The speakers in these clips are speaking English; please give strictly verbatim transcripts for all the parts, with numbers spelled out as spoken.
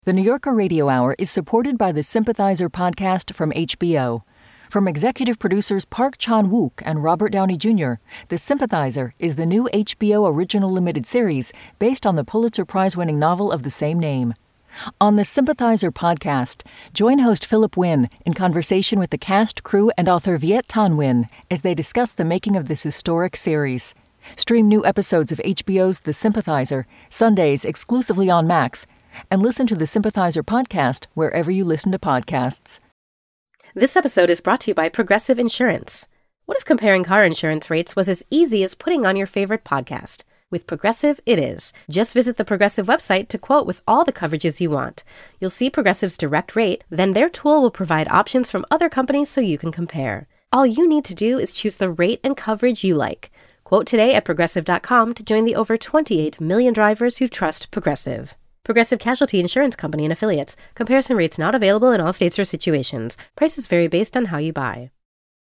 The New Yorker Radio Hour is supported by the Sympathizer podcast from H B O. From executive producers Park Chan-wook and Robert Downey Junior, The Sympathizer is the new H B O original limited series based on the Pulitzer Prize-winning novel of the same name. On the Sympathizer podcast, join host Philip Wynn in conversation with the cast, crew, and author Viet Thanh Nguyen as they discuss the making of this historic series. Stream new episodes of H B O's The Sympathizer, Sundays exclusively on Max, and listen to the Sympathizer podcast wherever you listen to podcasts. This episode is brought to you by Progressive Insurance. What if comparing car insurance rates was as easy as putting on your favorite podcast? With Progressive, it is. Just visit the Progressive website to quote with all the coverages you want. You'll see Progressive's direct rate, then their tool will provide options from other companies so you can compare. All you need to do is choose the rate and coverage you like. Quote today at Progressive dot com to join the over twenty-eight million drivers who trust Progressive. Progressive Casualty Insurance Company and Affiliates. Comparison rates not available in all states or situations. Prices vary based on how you buy.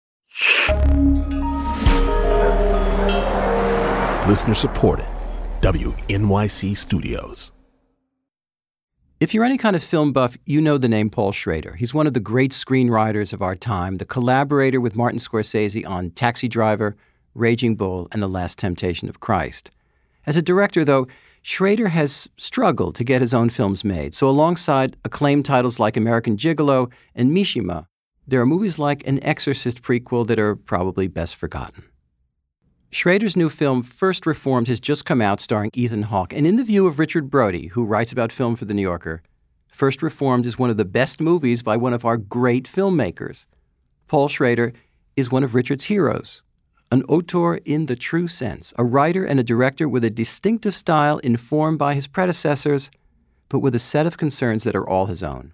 Listener supported. W N Y C Studios. If you're any kind of film buff, you know the name Paul Schrader. He's one of the great screenwriters of our time, the collaborator with Martin Scorsese on Taxi Driver, Raging Bull, and The Last Temptation of Christ. As a director, though, Schrader has struggled to get his own films made, so alongside acclaimed titles like American Gigolo and Mishima, there are movies like An Exorcist prequel that are probably best forgotten. Schrader's new film, First Reformed, has just come out starring Ethan Hawke, and in the view of Richard Brody, who writes about film for The New Yorker, First Reformed is one of the best movies by one of our great filmmakers. Paul Schrader is one of Richard's heroes. An auteur in the true sense, a writer and a director with a distinctive style informed by his predecessors, but with a set of concerns that are all his own.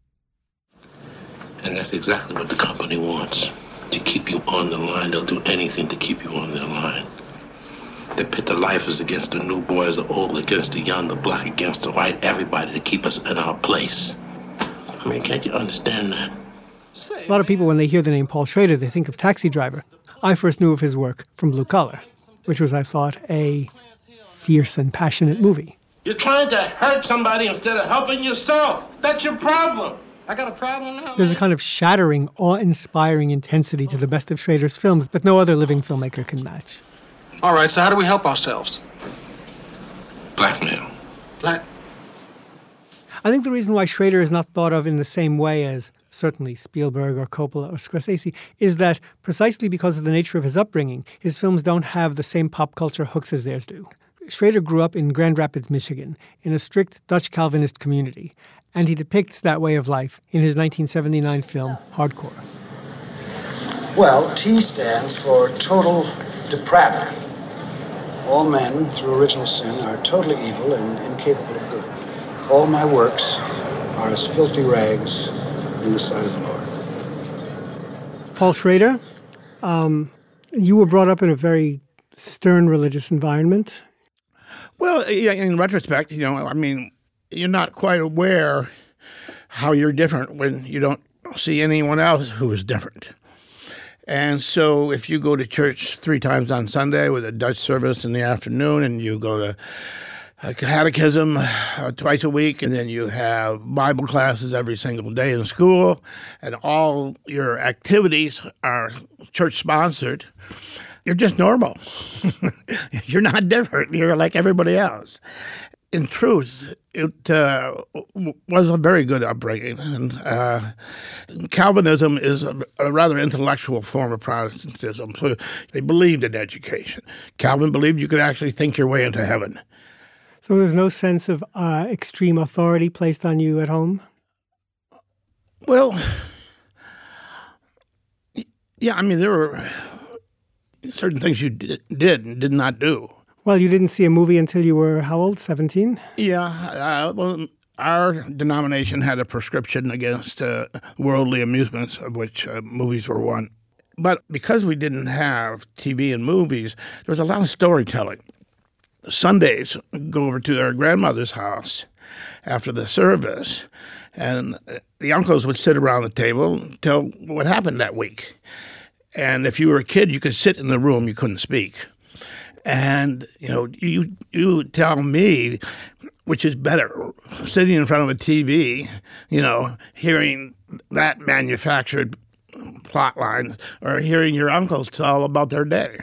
And that's exactly what the company wants, to keep you on the line. They'll do anything to keep you on their line. They pit the lifers against the new boys, the old against the young, the black against the white, everybody to keep us in our place. I mean, can't you understand that? A lot of people, when they hear the name Paul Schrader, they think of Taxi Driver. I first knew of his work from Blue Collar, which was, I thought, a fierce and passionate movie. You're trying to hurt somebody instead of helping yourself. That's your problem. I got a problem now. There's a kind of shattering, awe-inspiring intensity to the best of Schrader's films that no other living filmmaker can match. All right, so how do we help ourselves? Blackmail. Black? I think the reason why Schrader is not thought of in the same way as certainly Spielberg or Coppola or Scorsese is that precisely because of the nature of his upbringing, his films don't have the same pop culture hooks as theirs do. Schrader grew up in Grand Rapids, Michigan, in a strict Dutch Calvinist community, and he depicts that way of life in his nineteen seventy-nine film, Hardcore. Well, T stands for total depravity. All men, through original sin, are totally evil and incapable of good. All my works are as filthy rags in the sight of the Lord. Paul Schrader, um, you were brought up in a very stern religious environment. Well, in retrospect, you know, I mean, you're not quite aware how you're different when you don't see anyone else who is different. And so if you go to church three times on Sunday with a Dutch service in the afternoon, and you go to a catechism uh, twice a week, and then you have Bible classes every single day in school, and all your activities are church-sponsored, you're just normal. You're not different. You're like everybody else. In truth, it uh, was a very good upbringing. And uh, Calvinism is a, a rather intellectual form of Protestantism, so they believed in education. Calvin believed you could actually think your way into heaven. So there's no sense of uh, extreme authority placed on you at home? Well, yeah, I mean, there were certain things you did, did and did not do. Well, you didn't see a movie until you were, how old, seventeen? Yeah, uh, well, our denomination had a prescription against uh, worldly amusements, of which uh, movies were one. But because we didn't have T V and movies, there was a lot of storytelling. Sundays, go over to our grandmother's house after the service, and the uncles would sit around the table and tell what happened that week. And if you were a kid, you could sit in the room, you couldn't speak. And, you know, you you tell me which is better, sitting in front of a T V, you know, hearing that manufactured plot lines, or hearing your uncles tell about their day.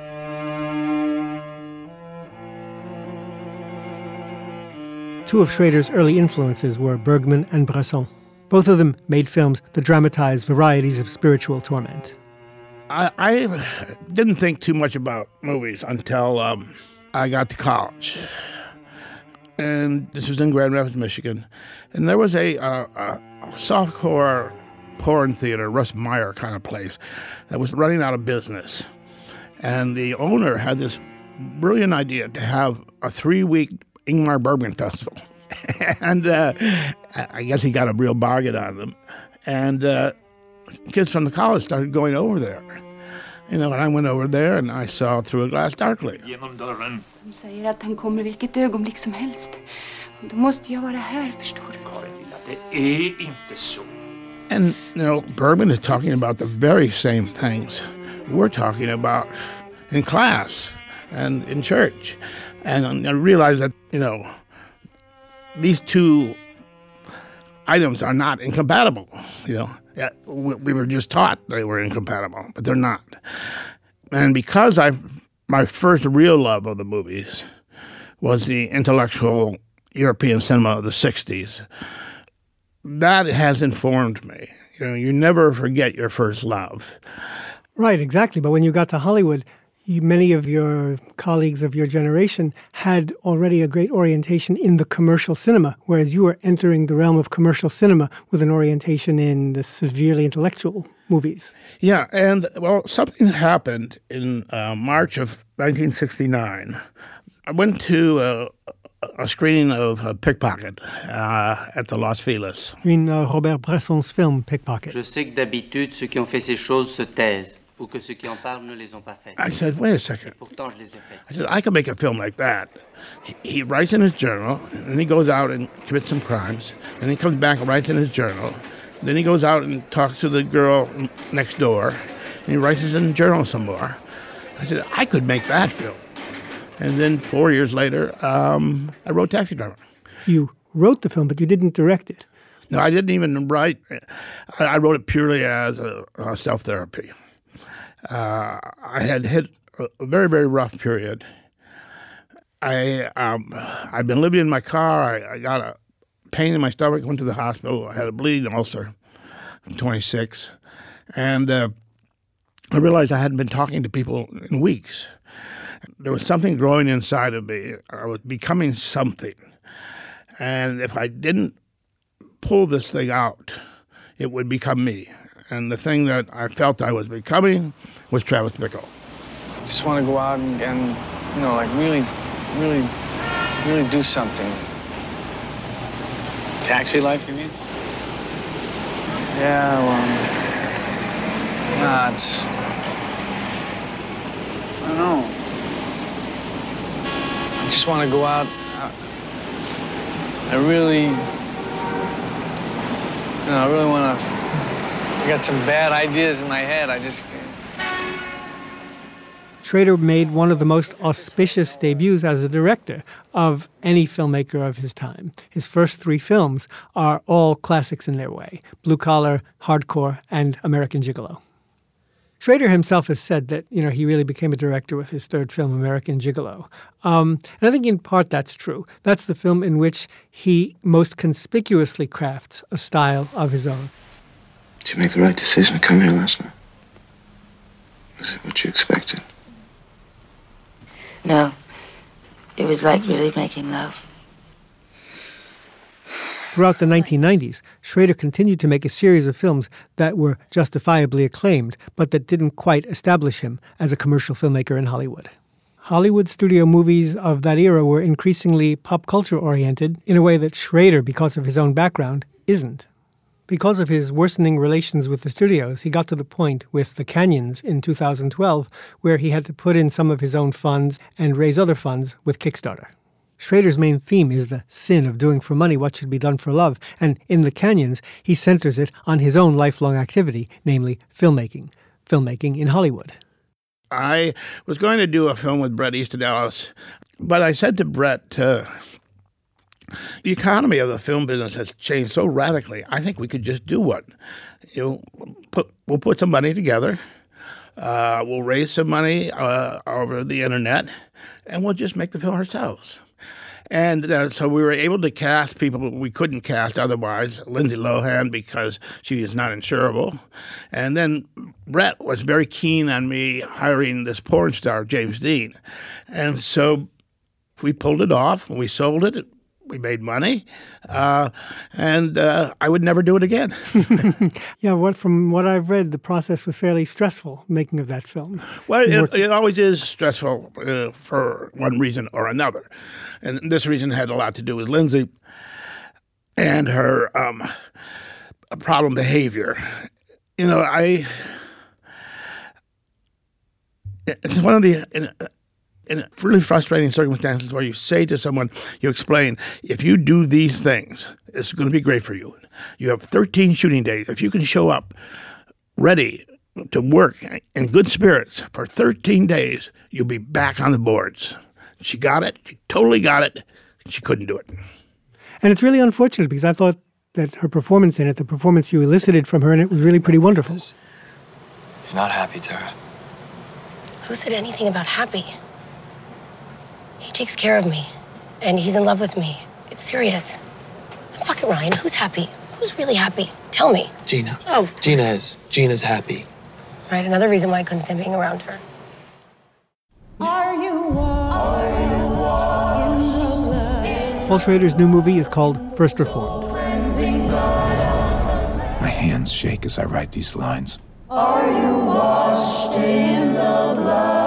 Two of Schrader's early influences were Bergman and Bresson. Both of them made films that dramatized varieties of spiritual torment. I, I didn't think too much about movies until um, I got to college. And this was in Grand Rapids, Michigan. And there was a, uh, a softcore porn theater, Russ Meyer kind of place, that was running out of business. And the owner had this brilliant idea to have a three-week Ingmar Bergman Festival. and uh, I guess he got a real bargain on them. And uh, kids from the college started going over there. You know, and I went over there and I saw Through a Glass Darkly. Genom dörren. De säger att han kommer vilket ögonblick som helst. Då måste jag vara här, förstår du? Karin lilla, det är inte så. And, you know, Bergman is talking about the very same things we're talking about in class and in church. And I realized that, you know, these two items are not incompatible, you know. Yeah, we were just taught they were incompatible, but they're not. And because I, my first real love of the movies was the intellectual European cinema of the sixties, that has informed me. You know, you never forget your first love. Right, exactly. But when you got to Hollywood, you, many of your colleagues of your generation had already a great orientation in the commercial cinema, whereas you were entering the realm of commercial cinema with an orientation in the severely intellectual movies. Yeah, and, well, something happened in uh, March of nineteen sixty-nine. I went to uh, a screening of uh, Pickpocket uh, at the Los Feliz. You mean uh, Robert Bresson's film, Pickpocket? Je sais que d'habitude, ceux qui ont fait ces choses se taisent. I said, wait a second. I said, I could make a film like that. He, he writes in his journal, and then he goes out and commits some crimes. Then he comes back and writes in his journal. Then he goes out and talks to the girl next door, and he writes in the journal some more. I said, I could make that film. And then four years later, um, I wrote Taxi Driver. You wrote the film, but you didn't direct it. No, I didn't even write. I, I wrote it purely as a, a self-therapy. Uh, I had hit a very, very rough period. I, um, I'd been living in my car. I, I got a pain in my stomach, went to the hospital. I had a bleeding ulcer. I'm twenty-six. And uh, I realized I hadn't been talking to people in weeks. There was something growing inside of me. I was becoming something. And if I didn't pull this thing out, it would become me. And the thing that I felt I was becoming was Travis Bickle. Just want to go out and, and, you know, like really, really, really do something. Taxi life, you mean? Yeah, well, nah, it's, I don't know. I just want to go out. I, I really, you know, I really want to. I got some bad ideas in my head. I just can't. Schrader made one of the most auspicious debuts as a director of any filmmaker of his time. His first three films are all classics in their way: Blue Collar, Hardcore, and American Gigolo. Schrader himself has said that, you know, he really became a director with his third film, American Gigolo. Um, and I think in part that's true. That's the film in which he most conspicuously crafts a style of his own. Did you make the right decision to come here last night? Was it what you expected? No. It was like really making love. Throughout the nineteen nineties, Schrader continued to make a series of films that were justifiably acclaimed, but that didn't quite establish him as a commercial filmmaker in Hollywood. Hollywood studio movies of that era were increasingly pop culture oriented in a way that Schrader, because of his own background, isn't. Because of his worsening relations with the studios, he got to the point with The Canyons in two thousand twelve where he had to put in some of his own funds and raise other funds with Kickstarter. Schrader's main theme is the sin of doing for money what should be done for love, and in The Canyons, he centers it on his own lifelong activity, namely filmmaking, filmmaking in Hollywood. I was going to do a film with Bret Easton Ellis, but I said to Bret, uh, The economy of the film business has changed so radically. I think we could just do what? You know, put, we'll put some money together. Uh, we'll raise some money uh, over the internet, and we'll just make the film ourselves. And uh, so we were able to cast people we couldn't cast otherwise. Lindsay Lohan, because she is not insurable. And then Brett was very keen on me hiring this porn star, James Dean. And so we pulled it off, and we sold it. We made money, uh, and uh, I would never do it again. Yeah, what from what I've read, the process was fairly stressful, making of that film. Well, it, it always is stressful uh, for one reason or another. And this reason had a lot to do with Lindsay and her um, problem behavior. You know, I... It's one of the... in really frustrating circumstances where you say to someone, you explain, if you do these things, it's going to be great for you. You have thirteen shooting days. If you can show up ready to work in good spirits for thirteen days, you'll be back on the boards. She got it. She totally got it. She couldn't do it. And it's really unfortunate because I thought that her performance in it, the performance you elicited from her, and it was really pretty wonderful. You're not happy, Tara. Who said anything about happy? He takes care of me, and he's in love with me. It's serious. Fuck it, Ryan. Who's happy? Who's really happy? Tell me. Gina. Oh. Gina is. Gina's happy. Right, another reason why I couldn't stand being around her. Are you washed in the blood? Paul Schrader's new movie is called First Reformed. My hands shake as I write these lines. Are you washed in the blood?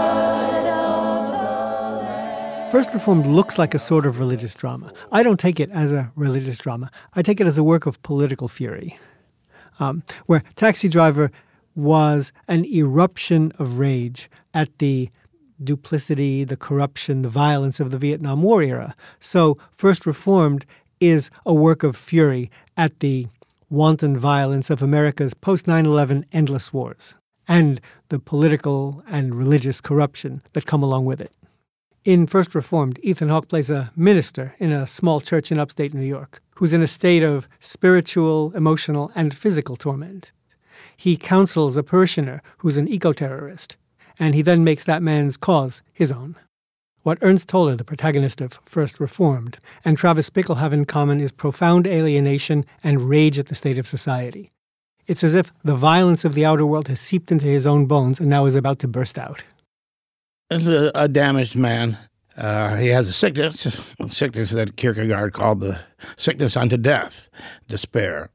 First Reformed looks like a sort of religious drama. I don't take it as a religious drama. I take it as a work of political fury, um, where Taxi Driver was an eruption of rage at the duplicity, the corruption, the violence of the Vietnam War era. So First Reformed is a work of fury at the wanton violence of America's post nine eleven endless wars and the political and religious corruption that come along with it. In First Reformed, Ethan Hawke plays a minister in a small church in upstate New York who's in a state of spiritual, emotional, and physical torment. He counsels a parishioner who's an eco-terrorist, and he then makes that man's cause his own. What Ernst Toller, the protagonist of First Reformed, and Travis Bickle have in common is profound alienation and rage at the state of society. It's as if the violence of the outer world has seeped into his own bones and now is about to burst out. Is a, a damaged man. Uh, he has a sickness, a sickness that Kierkegaard called the sickness unto death, despair.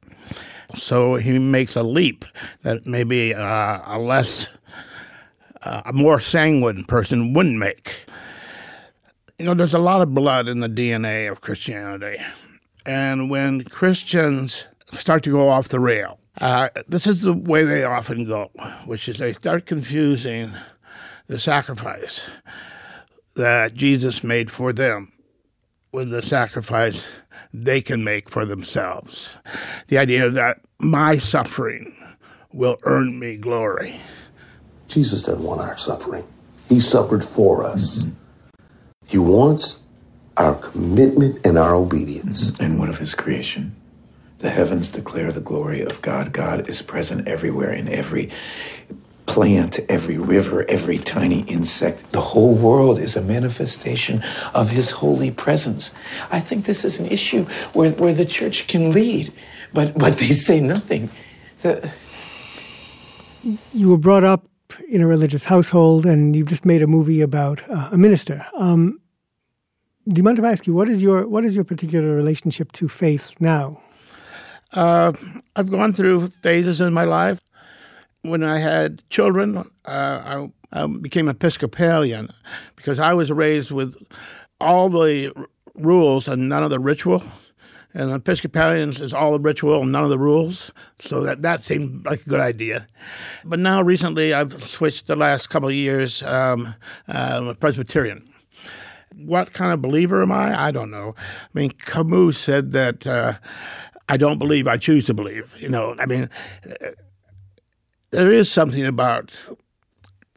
So he makes a leap that maybe uh, a less, uh, a more sanguine person wouldn't make. You know, there's a lot of blood in the D N A of Christianity. And when Christians start to go off the rail, uh, this is the way they often go, which is they start confusing the sacrifice that Jesus made for them with the sacrifice they can make for themselves. The idea that my suffering will earn me glory. Jesus doesn't want our suffering. He suffered for us. Mm-hmm. He wants our commitment and our obedience. Mm-hmm. And what of his creation? The heavens declare the glory of God. God is present everywhere in every plant, every river, every tiny insect. The whole world is a manifestation of his holy presence. I think this is an issue where, where the church can lead, but, but they say nothing. The... You were brought up in a religious household, and you've just made a movie about uh, a minister. Um, do you mind if I ask you, what is your what is your particular relationship to faith now? Uh, I've gone through phases in my life. When I had children, uh, I, I became Episcopalian because I was raised with all the r- rules and none of the ritual. And the Episcopalians is all the ritual and none of the rules. So that, that seemed like a good idea. But now recently I've switched the last couple of years, um, uh, I'm a Presbyterian. What kind of believer am I? I don't know. I mean, Camus said that uh, I don't believe, I choose to believe. You know, I mean... Uh, There is something about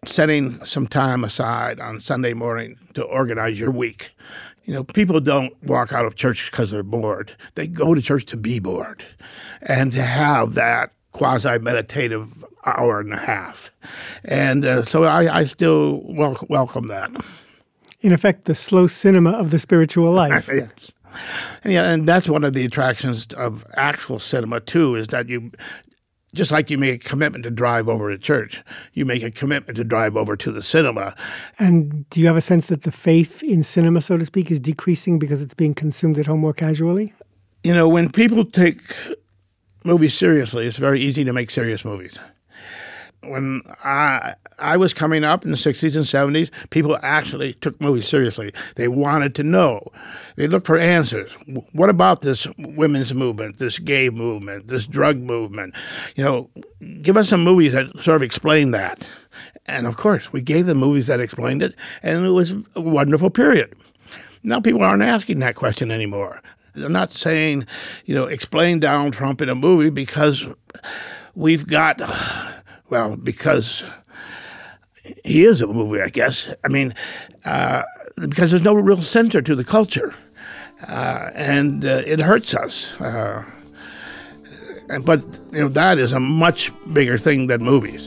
setting some time aside on Sunday morning to organize your week. You know, people don't walk out of church because they're bored. They go to church to be bored and to have that quasi-meditative hour and a half. And uh, so I, I still wel- welcome that. In effect, the slow cinema of the spiritual life. Yes. Yeah, and that's one of the attractions of actual cinema, too, is that you, just like you make a commitment to drive over to church, you make a commitment to drive over to the cinema. And do you have a sense that the faith in cinema, so to speak, is decreasing because it's being consumed at home more casually? You know, when people take movies seriously, it's very easy to make serious movies. When I I was coming up in the sixties and seventies, people actually took movies seriously. They wanted to know. They looked for answers. What about this women's movement, this gay movement, this drug movement? You know, give us some movies that sort of explain that. And of course, we gave them movies that explained it, and it was a wonderful period. Now people aren't asking that question anymore. They're not saying, you know, explain Donald Trump in a movie because we've got... Well, because he is a movie, I guess. I mean, uh, because there's no real center to the culture. Uh, and uh, it hurts us. Uh, and, but, you know, that is a much bigger thing than movies.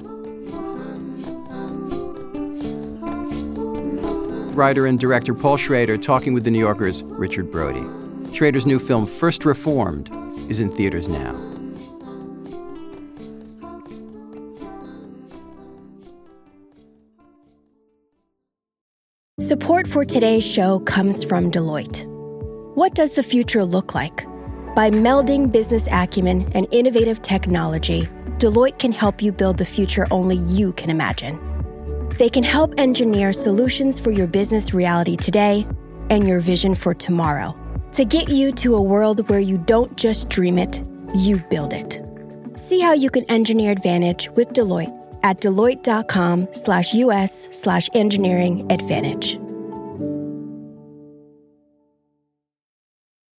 Writer and director Paul Schrader talking with The New Yorker's Richard Brody. Schrader's new film, First Reformed, is in theaters now. Support for today's show comes from Deloitte. What does the future look like? By melding business acumen and innovative technology, Deloitte can help you build the future only you can imagine. They can help engineer solutions for your business reality today and your vision for tomorrow to get you to a world where you don't just dream it, you build it. See how you can engineer advantage with Deloitte at deloitte.com slash US slash engineering advantage.